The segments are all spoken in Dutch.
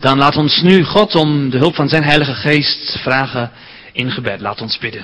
Dan laat ons nu God om de hulp van zijn Heilige Geest vragen in gebed. Laat ons bidden.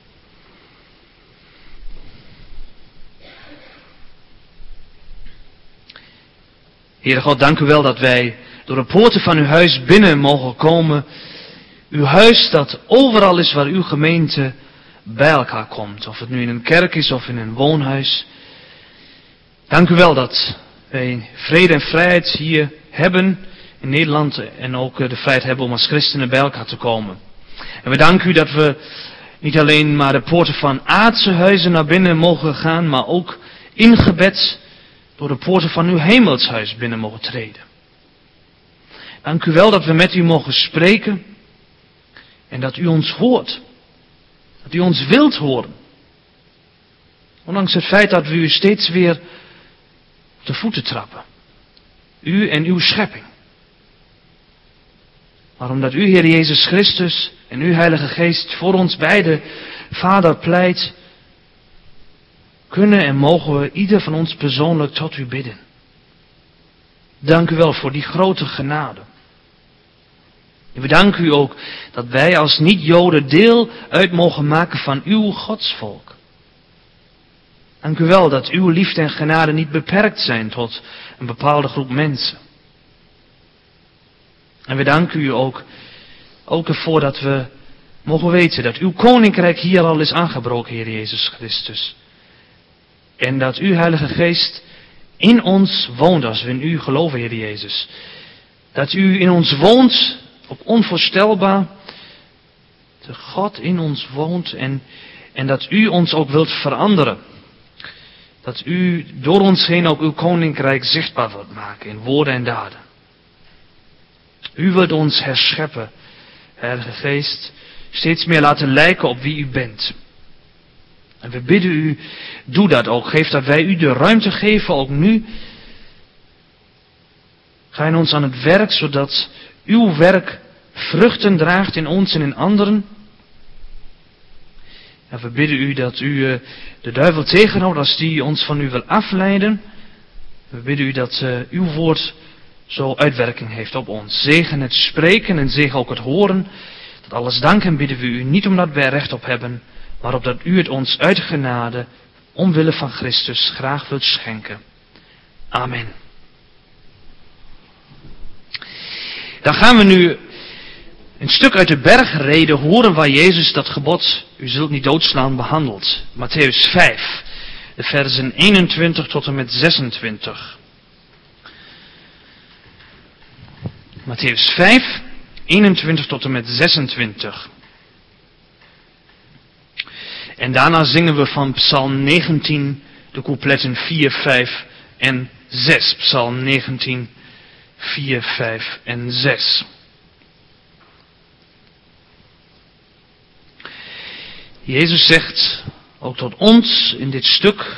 Heere God, dank u wel dat wij door de poorten van uw huis binnen mogen komen. Uw huis dat overal is waar uw gemeente bij elkaar komt. Of het nu in een kerk is of in een woonhuis. Dank u wel dat wij vrede en vrijheid hier hebben in Nederland. En ook de vrijheid hebben om als christenen bij elkaar te komen. En we danken u dat we niet alleen maar de poorten van aardse huizen naar binnen mogen gaan. Maar ook in gebed door de poorten van uw hemelshuis binnen mogen treden. Dank u wel dat we met u mogen spreken. En dat u ons hoort. Dat u ons wilt horen. Ondanks het feit dat we u steeds weer op de voeten trappen. U en uw schepping. Maar omdat u, Heer Jezus Christus en uw Heilige Geest voor ons beiden, Vader, pleit, kunnen en mogen we ieder van ons persoonlijk tot u bidden. Dank u wel voor die grote genade. En we danken u ook dat wij als niet-Joden deel uit mogen maken van uw godsvolk. Dank u wel dat uw liefde en genade niet beperkt zijn tot een bepaalde groep mensen. En we danken u ook ervoor dat we mogen weten dat uw koninkrijk hier al is aangebroken, Heer Jezus Christus. En dat uw Heilige Geest in ons woont als we in u geloven, Heer Jezus. Dat u in ons woont op onvoorstelbaar. De God in ons woont en dat u ons ook wilt veranderen. Dat u door ons heen ook uw koninkrijk zichtbaar wilt maken in woorden en daden. U wilt ons herscheppen, Heilige Geest, steeds meer laten lijken op wie u bent. En we bidden u, doe dat ook. Geef dat wij u de ruimte geven, ook nu. Ga in ons aan het werk, zodat uw werk vruchten draagt in ons en in anderen. En we bidden u dat u de duivel tegenhoudt als die ons van u wil afleiden. We bidden u dat uw woord zo uitwerking heeft op ons. Zegen het spreken en zegen ook het horen. Dat alles danken bidden we u niet omdat wij er recht op hebben, maar opdat u het ons uit genade, omwille van Christus, graag wilt schenken. Amen. Dan gaan we nu een stuk uit de bergreden horen waar Jezus dat gebod, u zult niet doodslaan, behandelt. Mattheüs 5, de versen 21 tot en met 26. Mattheüs 5, 21 tot en met 26. En daarna zingen we van Psalm 19, de coupletten 4, 5 en 6. Psalm 19, 4, 5 en 6. Jezus zegt ook tot ons in dit stuk: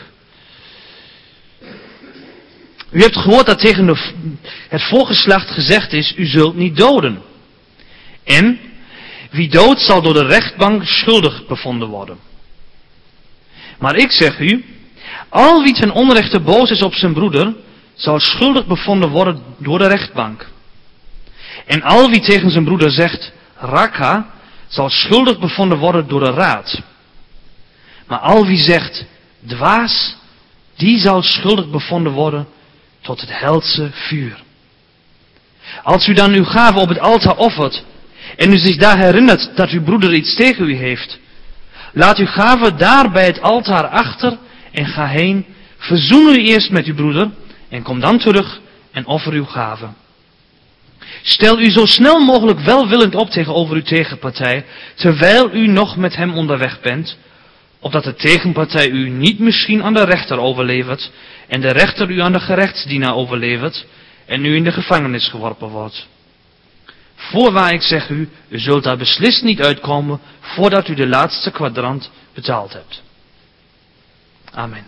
u hebt gehoord dat tegen het voorgeslacht gezegd is, u zult niet doden. En wie doodt zal door de rechtbank schuldig bevonden worden. Maar ik zeg u, al wie ten onrechte boos is op zijn broeder, zal schuldig bevonden worden door de rechtbank. En al wie tegen zijn broeder zegt, raka, zal schuldig bevonden worden door de raad. Maar al wie zegt, dwaas, die zal schuldig bevonden worden tot het helse vuur. Als u dan uw gave op het altaar offert, en u zich daar herinnert dat uw broeder iets tegen u heeft, laat uw gave daar bij het altaar achter en ga heen, verzoen u eerst met uw broeder en kom dan terug en offer uw gave. Stel u zo snel mogelijk welwillend op tegenover uw tegenpartij, terwijl u nog met hem onderweg bent, opdat de tegenpartij u niet misschien aan de rechter overlevert en de rechter u aan de gerechtsdienaar overlevert en u in de gevangenis geworpen wordt. Voorwaar ik zeg u, u zult daar beslist niet uitkomen voordat u de laatste kwadrant betaald hebt. Amen.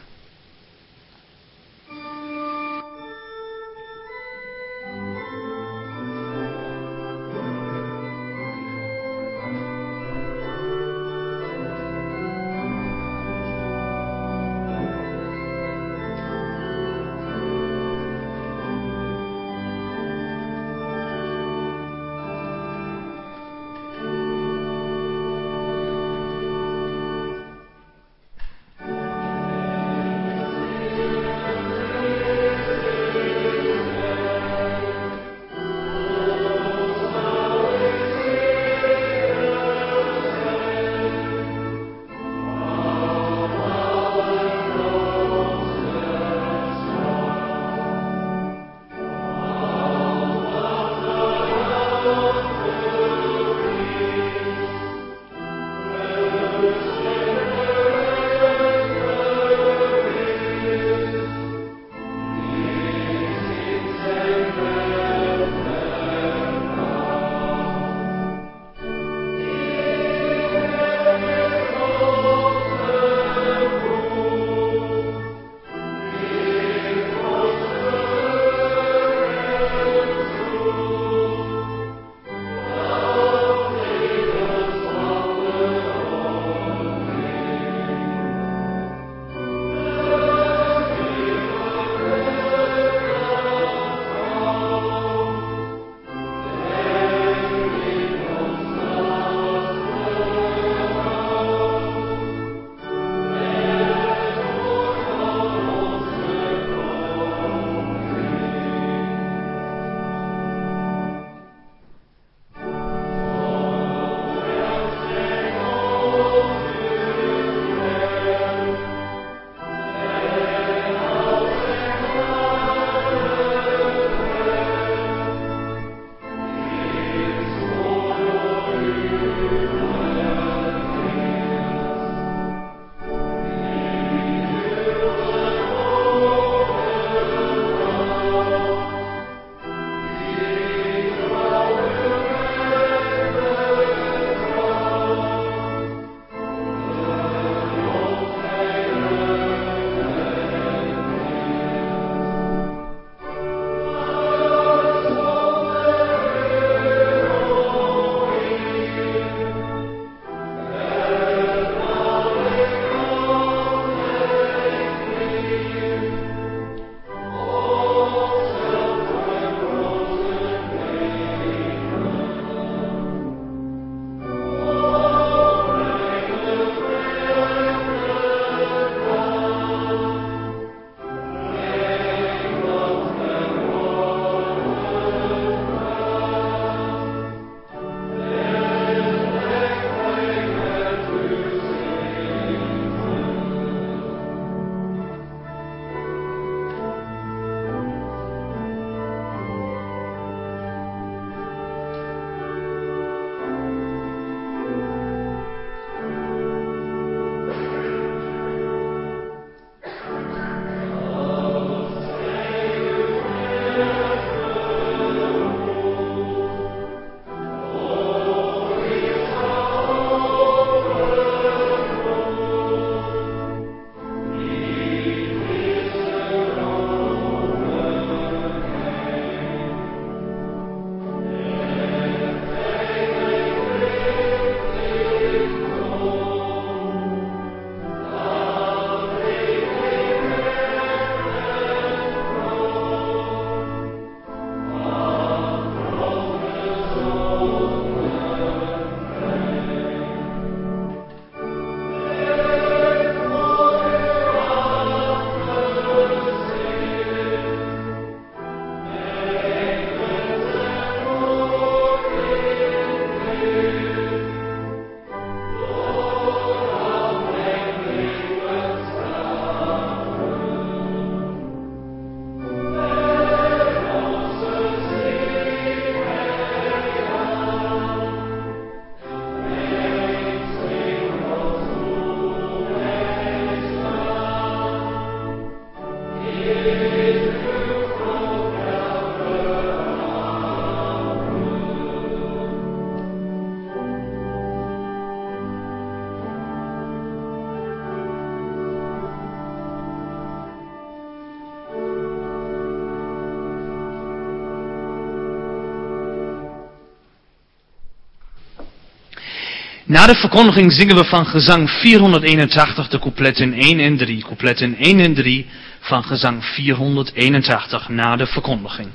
Na de verkondiging zingen we van gezang 481 de coupletten 1 en 3. Coupletten 1 en 3 van gezang 481 na de verkondiging.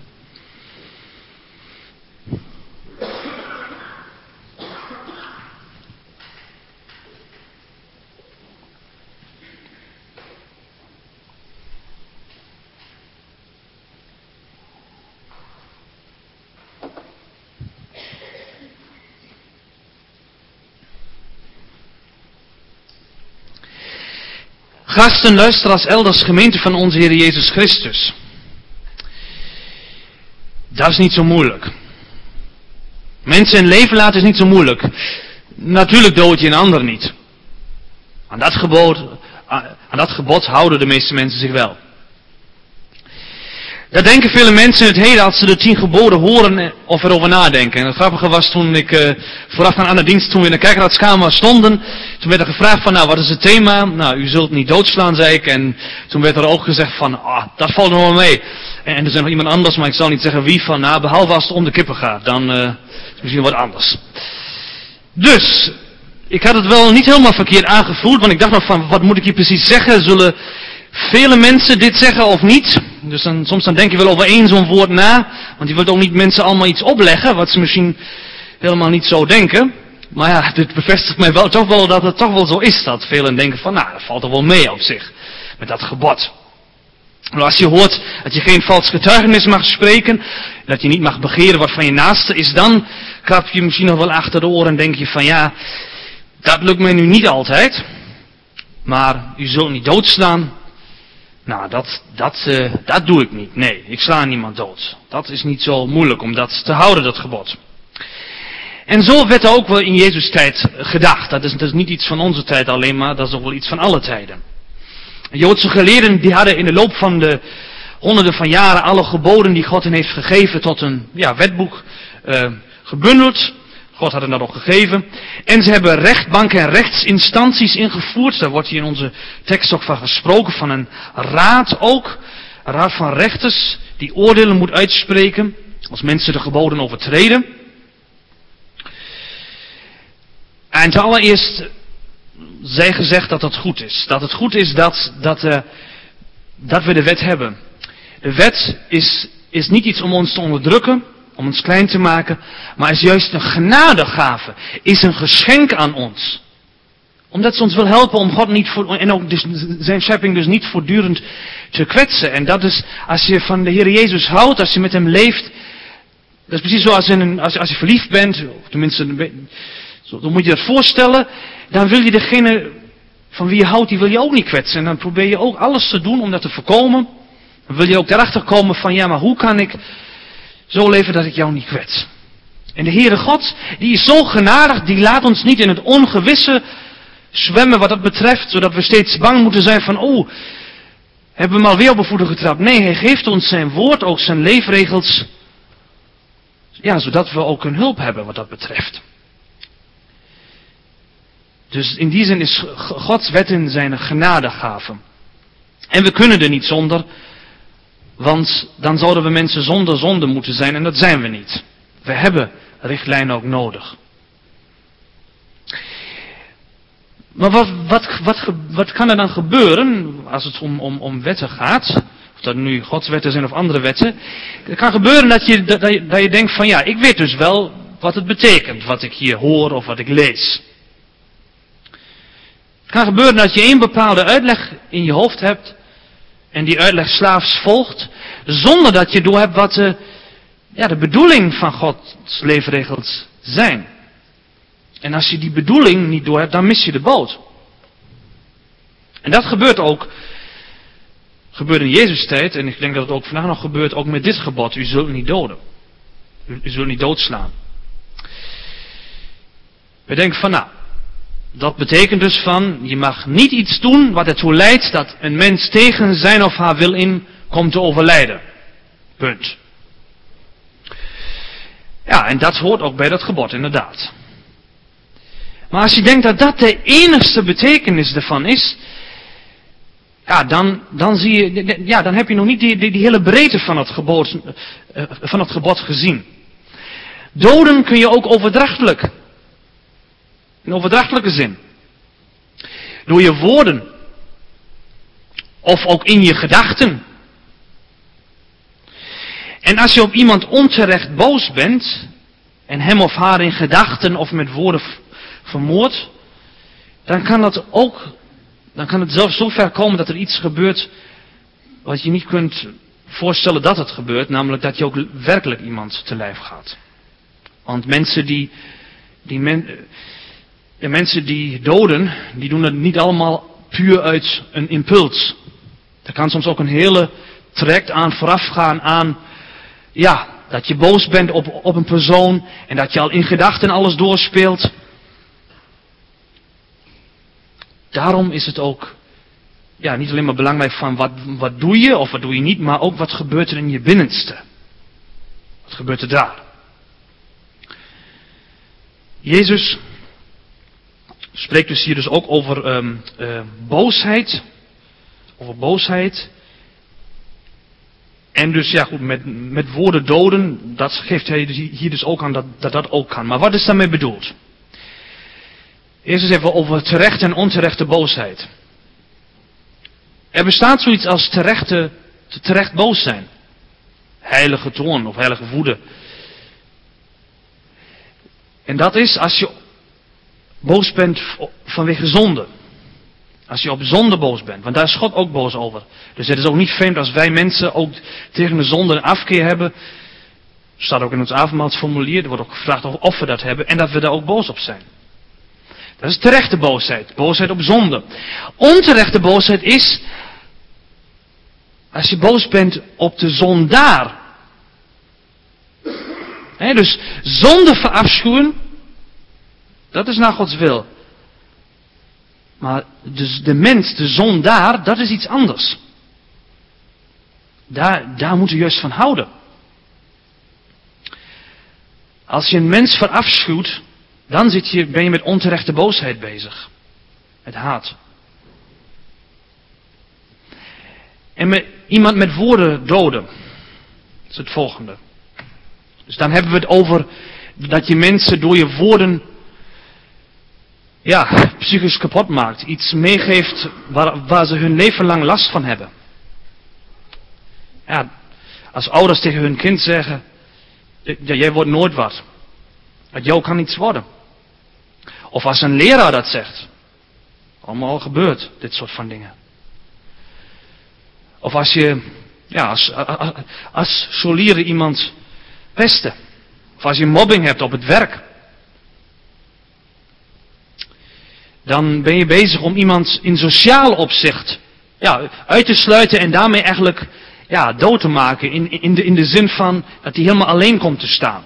Gasten, luisteraars, elders, gemeente van onze Heer Jezus Christus. Dat is niet zo moeilijk. Mensen in leven laten is niet zo moeilijk. Natuurlijk dood je een ander niet. Aan dat gebod houden de meeste mensen zich wel. Dat denken vele mensen in het heden als ze de 10 geboden horen of erover nadenken. En het grappige was toen ik vooraf aan de dienst, toen we in de kerkraadskamer stonden, toen werd er gevraagd van, nou, wat is het thema? Nou, u zult niet doodslaan, zei ik. En toen werd er ook gezegd van, dat valt nog wel mee. En er zei nog iemand anders, maar ik zal niet zeggen wie, van, nou, behalve als het om de kippen gaat, dan is het misschien wat anders. Dus, ik had het wel niet helemaal verkeerd aangevoeld, want ik dacht nog van, wat moet ik hier precies zeggen? Zullen vele mensen dit zeggen of niet? Dus soms denk je wel over één zo'n woord na, want je wilt ook niet mensen allemaal iets opleggen, wat ze misschien helemaal niet zo denken. Maar ja, dit bevestigt mij wel, toch wel dat het toch wel zo is, dat velen denken van, nou, dat valt er wel mee op zich, met dat gebod. Maar als je hoort dat je geen vals getuigenis mag spreken, dat je niet mag begeren wat van je naaste is, dan krap je misschien nog wel achter de oren en denk je van, ja, dat lukt mij nu niet altijd, maar u zult niet doodslaan. Nou, dat doe ik niet. Nee, ik sla niemand dood. Dat is niet zo moeilijk om dat te houden, dat gebod. En zo werd er ook wel in Jezus' tijd gedacht. Dat is niet iets van onze tijd alleen maar, dat is ook wel iets van alle tijden. Joodse geleerden die hadden in de loop van de honderden van jaren alle geboden die God hen heeft gegeven tot een wetboek gebundeld. God had het dat ook gegeven. En ze hebben rechtbanken en rechtsinstanties ingevoerd. Daar wordt hier in onze tekst ook van gesproken. Van een raad ook. Een raad van rechters die oordelen moet uitspreken. Als mensen de geboden overtreden. En ten allereerst zij gezegd dat dat goed is. Dat het goed is dat we de wet hebben. De wet is niet iets om ons te onderdrukken. Om ons klein te maken, maar is juist een genadegave, is een geschenk aan ons. Omdat ze ons wil helpen om God niet en ook dus zijn schepping dus niet voortdurend te kwetsen. En dat is, als je van de Heer Jezus houdt, als je met hem leeft, dat is precies zoals als je verliefd bent, of tenminste, zo moet je dat voorstellen, dan wil je degene van wie je houdt, die wil je ook niet kwetsen. En dan probeer je ook alles te doen om dat te voorkomen. Dan wil je ook daarachter komen van, ja, maar hoe kan ik zo leven dat ik jou niet kwets. En de Heere God, die is zo genadig, die laat ons niet in het ongewisse zwemmen wat dat betreft, zodat we steeds bang moeten zijn van, hebben we hem alweer op de voeten getrapt. Nee, hij geeft ons zijn woord, ook zijn leefregels, ja, zodat we ook een hulp hebben wat dat betreft. Dus in die zin is Gods wetten zijn een genadegave. En we kunnen er niet zonder. Want dan zouden we mensen zonder zonde moeten zijn en dat zijn we niet. We hebben richtlijnen ook nodig. Maar wat kan er dan gebeuren als het om wetten gaat? Of dat nu Gods wetten zijn of andere wetten. Het kan gebeuren dat je denkt van ja, ik weet dus wel wat het betekent. Wat ik hier hoor of wat ik lees. Het kan gebeuren dat je een bepaalde uitleg in je hoofd hebt. En die uitleg slaafs volgt, zonder dat je doorhebt wat de bedoeling van Gods leefregels zijn. En als je die bedoeling niet doorhebt, dan mis je de boot. En dat gebeurde in Jezus' tijd, en ik denk dat het ook vandaag nog gebeurt, ook met dit gebod, u zult niet doden. U zult niet doodslaan. We denken van dat betekent dus van, je mag niet iets doen wat ertoe leidt dat een mens tegen zijn of haar wil in komt te overlijden. Punt. Ja, en dat hoort ook bij dat gebod, inderdaad. Maar als je denkt dat dat de enigste betekenis ervan is, ja, dan zie je, ja, dan heb je nog niet die hele breedte van het gebod gezien. Doden kun je ook overdrachtelijk In overdrachtelijke zin. Door je woorden. Of ook in je gedachten. En als je op iemand onterecht boos bent, en hem of haar in gedachten of met woorden vermoordt, dan kan het zelfs zo ver komen dat er iets gebeurt wat je niet kunt voorstellen dat het gebeurt, namelijk dat je ook werkelijk iemand te lijf gaat. Want mensen die doden, die doen het niet allemaal puur uit een impuls. Er kan soms ook een hele traject aan voorafgaan aan, ja, dat je boos bent op een persoon en dat je al in gedachten alles doorspeelt. Daarom is het ook, ja, niet alleen maar belangrijk van wat doe je of wat doe je niet, maar ook wat gebeurt er in je binnenste. Wat gebeurt er daar? Jezus spreekt dus hier dus ook over boosheid. Over boosheid. En dus ja goed, met woorden doden, dat geeft hij hier dus ook aan dat ook kan. Maar wat is daarmee bedoeld? Eerst eens even over terechte en onterechte boosheid. Er bestaat zoiets als terecht boos zijn. Heilige toorn of heilige woede. En dat is als je boos bent vanwege zonde. Als je op zonde boos bent. Want daar is God ook boos over. Dus het is ook niet vreemd als wij mensen ook tegen de zonde een afkeer hebben. Staat ook in ons avondmaalsformulier. Er wordt ook gevraagd of we dat hebben. En dat we daar ook boos op zijn. Dat is terechte boosheid. Boosheid op zonde. Onterechte boosheid is als je boos bent op de zondaar. Dus zonde verafschuwen, dat is naar Gods wil. Maar dus de mens, de zondaar, dat is iets anders. Daar moet je juist van houden. Als je een mens verafschuwt, dan ben je met onterechte boosheid bezig. Met haat. En iemand met woorden doden. Dat is het volgende. Dus dan hebben we het over dat je mensen door je woorden psychisch kapot maakt. Iets meegeeft waar ze hun leven lang last van hebben. Ja, als ouders tegen hun kind zeggen, jij wordt nooit wat. Uit jou kan niets worden. Of als een leraar dat zegt. Allemaal gebeurt, dit soort van dingen. Of als je, als scholieren iemand pesten. Of als je mobbing hebt op het werk. Dan ben je bezig om iemand in sociaal opzicht uit te sluiten en daarmee eigenlijk dood te maken. In de zin van dat hij helemaal alleen komt te staan.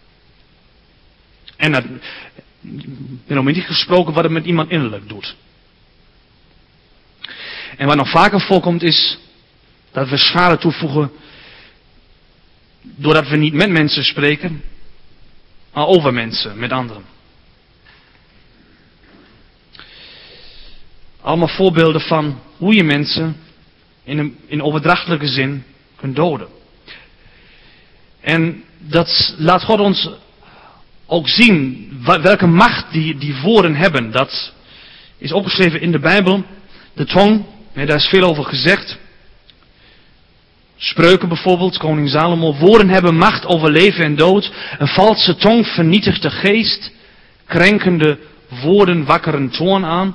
En dat, niet gesproken wat het met iemand innerlijk doet. En wat nog vaker voorkomt is dat we schade toevoegen doordat we niet met mensen spreken, maar over mensen, met anderen. Allemaal voorbeelden van hoe je mensen in overdrachtelijke zin kunt doden. En dat laat God ons ook zien welke macht die woorden hebben. Dat is opgeschreven in de Bijbel. De tong, daar is veel over gezegd. Spreuken bijvoorbeeld, koning Salomo. Woorden hebben macht over leven en dood. Een valse tong vernietigt de geest. Krenkende woorden wakkeren toorn aan.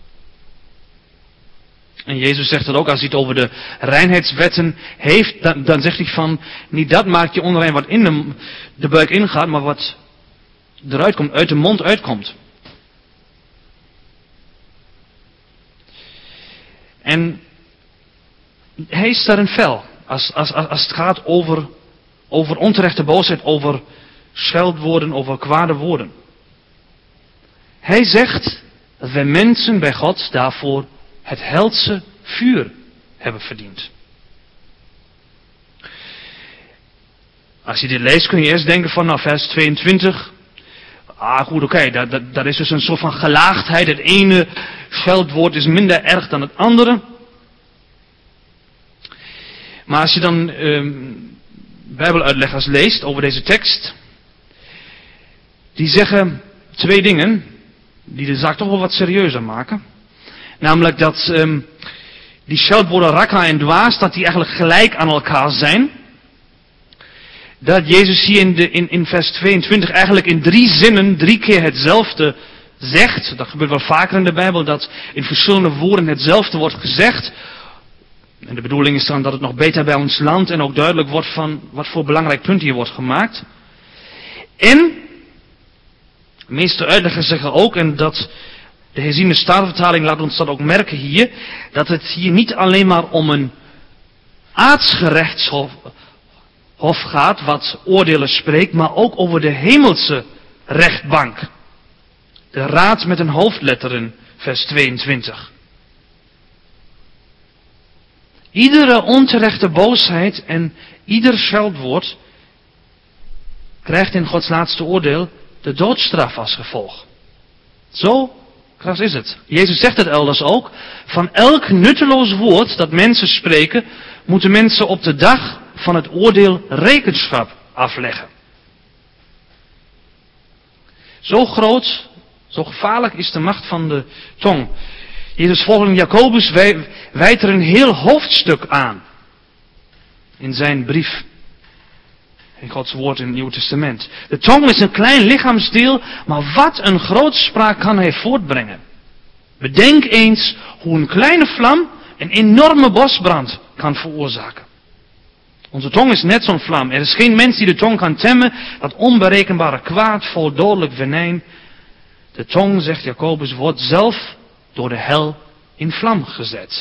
En Jezus zegt dat ook als hij het over de reinheidswetten heeft. Dan zegt hij van, niet dat maakt je onrein wat in de buik ingaat, maar wat eruit komt, uit de mond uitkomt. En hij is daarin fel. Als het gaat over onterechte boosheid, over scheldwoorden, over kwade woorden. Hij zegt dat wij mensen bij God daarvoor het helse vuur hebben verdiend. Als je dit leest kun je eerst denken van vers 22. Goed, oké, dat is dus een soort van gelaagdheid. Het ene scheldwoord is minder erg dan het andere. Maar als je dan Bijbeluitleggers leest over deze tekst, die zeggen twee dingen. die de zaak toch wel wat serieuzer maken. Namelijk dat die scheldwoorden rakka en dwaas, dat die eigenlijk gelijk aan elkaar zijn. Dat Jezus hier in vers 22 eigenlijk in 3 zinnen 3 keer hetzelfde zegt. Dat gebeurt wel vaker in de Bijbel, dat in verschillende woorden hetzelfde wordt gezegd. En de bedoeling is dan dat het nog beter bij ons landt en ook duidelijk wordt van wat voor belangrijk punt hier wordt gemaakt. En de meeste uitleggers zeggen ook, en dat de herziene Statenvertaling laat ons dat ook merken hier, dat het hier niet alleen maar om een aardsgerechtshof gaat, wat oordelen spreekt, maar ook over de hemelse rechtbank. De raad met een hoofdletter in vers 22. Iedere onterechte boosheid en ieder scheldwoord krijgt in Gods laatste oordeel de doodstraf als gevolg. Zo kras is het. Jezus zegt het elders ook. Van elk nutteloos woord dat mensen spreken, moeten mensen op de dag van het oordeel rekenschap afleggen. Zo groot, zo gevaarlijk is de macht van de tong. Jezus volgeling Jacobus wijdt er een heel hoofdstuk aan. In zijn brief. In Gods woord in het Nieuwe Testament. De tong is een klein lichaamsdeel, maar wat een grootspraak kan hij voortbrengen. Bedenk eens hoe een kleine vlam een enorme bosbrand kan veroorzaken. Onze tong is net zo'n vlam. Er is geen mens die de tong kan temmen. Dat onberekenbare kwaad vol dodelijk venijn. De tong, zegt Jacobus, wordt zelf door de hel in vlam gezet.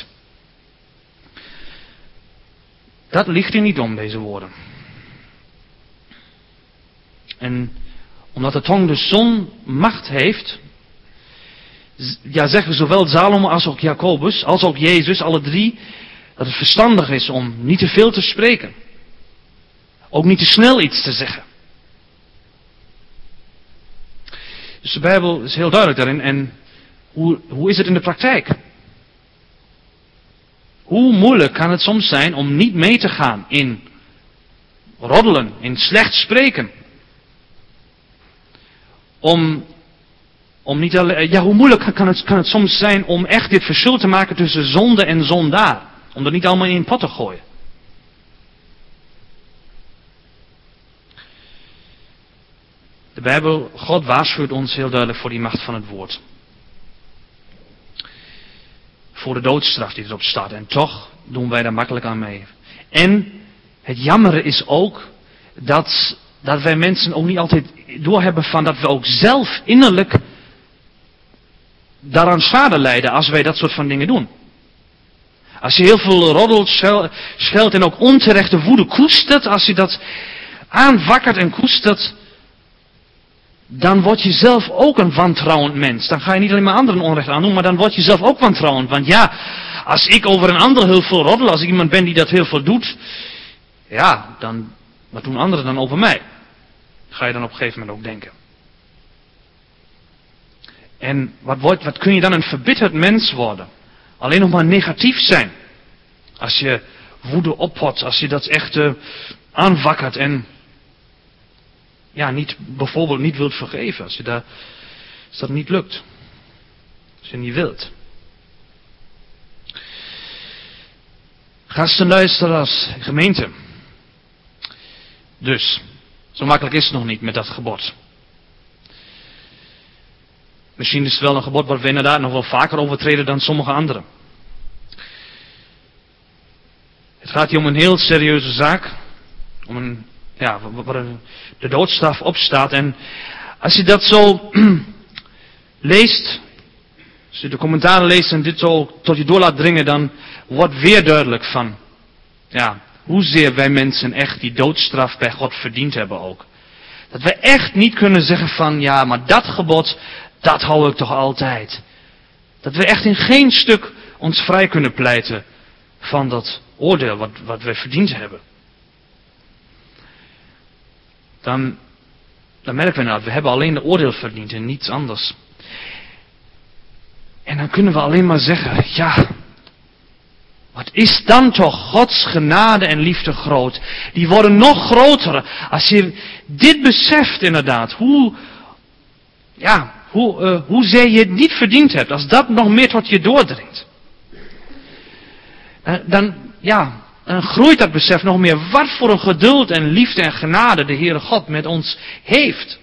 Dat ligt hier niet om, deze woorden. En omdat de tong dus zo'n macht heeft, ja, zeggen zowel Salomo als ook Jacobus, als ook Jezus, alle 3, dat het verstandig is om niet te veel te spreken. Ook niet te snel iets te zeggen. Dus de Bijbel is heel duidelijk daarin. En hoe is het in de praktijk? Hoe moeilijk kan het soms zijn om niet mee te gaan in roddelen, in slecht spreken? Hoe moeilijk kan het soms zijn om echt dit verschil te maken tussen zonde en zondaar? Om dat niet allemaal in een pot te gooien. De Bijbel, God waarschuwt ons heel duidelijk voor die macht van het woord. Voor de doodstraf die erop staat. En toch doen wij daar makkelijk aan mee. En het jammere is ook dat wij mensen ook niet altijd doorhebben van dat we ook zelf innerlijk daaraan schade lijden als wij dat soort van dingen doen. Als je heel veel roddelt, scheldt en ook onterechte woede koestert, als je dat aanwakkert en koestert, dan word je zelf ook een wantrouwend mens. Dan ga je niet alleen maar anderen onrecht aandoen, maar dan word je zelf ook wantrouwend. Want ja, als ik over een ander heel veel roddel, als ik iemand ben die dat heel veel doet, ja, dan, wat doen anderen dan over mij? Ga je dan op een gegeven moment ook denken. En wat kun je dan een verbitterd mens worden? Alleen nog maar negatief zijn. Als je woede oppot, als je dat echt aanwakkert en ja, bijvoorbeeld niet wilt vergeven. Als dat niet lukt. Als je niet wilt. Gasten, luisteraars, gemeente. Dus, zo makkelijk is het nog niet met dat gebod. Misschien is het wel een gebod wat we inderdaad nog wel vaker overtreden dan sommige anderen. Het gaat hier om een heel serieuze zaak. Om waar de doodstraf op staat. En als je dat zo leest, als je de commentaren leest en dit zo tot je door laat dringen, dan wordt weer duidelijk van, ja, hoezeer wij mensen echt die doodstraf bij God verdiend hebben ook. Dat wij echt niet kunnen zeggen van, ja, maar dat gebod, dat hou ik toch altijd. Dat we echt in geen stuk ons vrij kunnen pleiten van dat oordeel wat wij verdiend hebben. Dan merken we nou, we hebben alleen de oordeel verdiend en niets anders. En dan kunnen we alleen maar zeggen, ja, wat is dan toch Gods genade en liefde groot? Die worden nog groter als je dit beseft inderdaad. hoezeer je het niet verdiend hebt, als dat nog meer tot je doordringt. Dan groeit dat besef nog meer wat voor een geduld en liefde en genade de Heere God met ons heeft.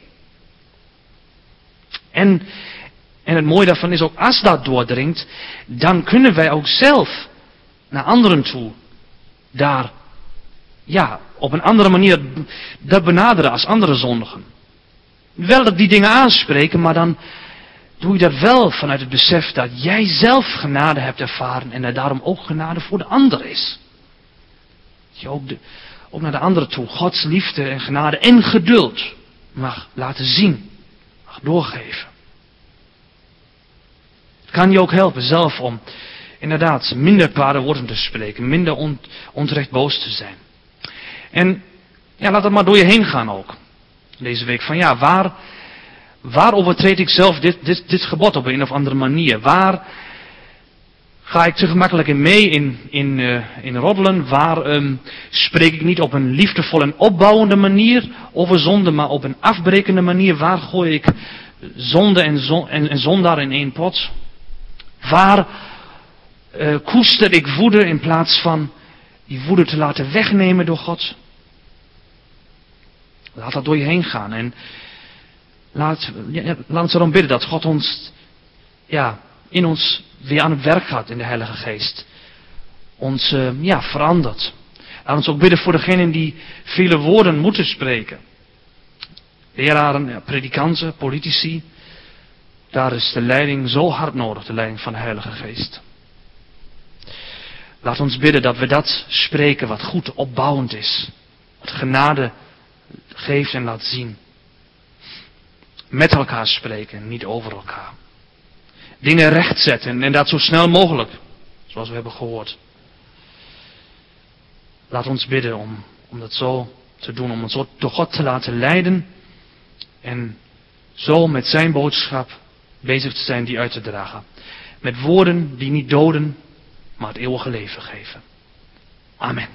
En het mooie daarvan is ook, als dat doordringt, dan kunnen wij ook zelf naar anderen toe daar, op een andere manier dat benaderen als andere zondigen. Wel dat die dingen aanspreken, maar dan doe je dat wel vanuit het besef dat jij zelf genade hebt ervaren en er daarom ook genade voor de ander is. Dat je ook naar de anderen toe Gods liefde en genade en geduld mag laten zien, mag doorgeven. Het kan je ook helpen zelf om inderdaad minder kwade woorden te spreken, minder onterecht boos te zijn. En laat het maar door je heen gaan ook. Deze week van waar overtreed ik zelf dit gebod op een of andere manier? Waar ga ik te gemakkelijk in mee in roddelen? Waar spreek ik niet op een liefdevolle en opbouwende manier over zonde, maar op een afbrekende manier? Waar gooi ik zonde en zondaar in één pot? Waar koester ik woede in plaats van die woede te laten wegnemen door God? Laat dat door je heen gaan. En laat ons erom bidden dat God ons, in ons weer aan het werk gaat in de Heilige Geest. Ons, verandert. Laat ons ook bidden voor degenen die vele woorden moeten spreken. Leraren, predikanten, politici. Daar is de leiding zo hard nodig, de leiding van de Heilige Geest. Laat ons bidden dat we dat spreken wat goed opbouwend is. Wat genade geeft en laat zien. Met elkaar spreken, niet over elkaar. Dingen rechtzetten en dat zo snel mogelijk, zoals we hebben gehoord. Laat ons bidden om dat zo te doen, om ons zo door God te laten leiden en zo met zijn boodschap bezig te zijn die uit te dragen. Met woorden die niet doden, maar het eeuwige leven geven. Amen.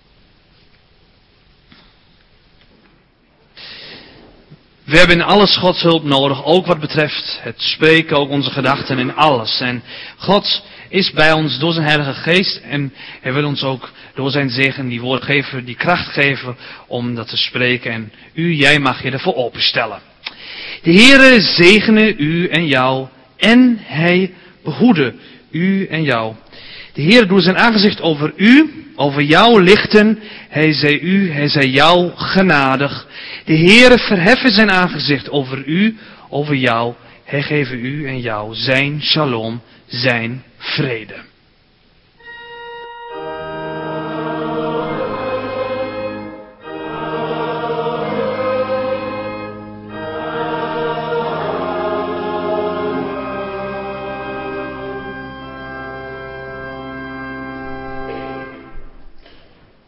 We hebben in alles Gods hulp nodig, ook wat betreft het spreken, ook onze gedachten en alles. En God is bij ons door zijn Heilige Geest en hij wil ons ook door zijn zegen die woord geven, die kracht geven om dat te spreken. En jij mag je ervoor openstellen. De Heere zegene u en jou en hij behoede u en jou. De Heer doet zijn aangezicht over jou lichten. Hij zij jou genadig. De Heere verheffen zijn aangezicht over jou. Hij geven u en jou zijn shalom, zijn vrede.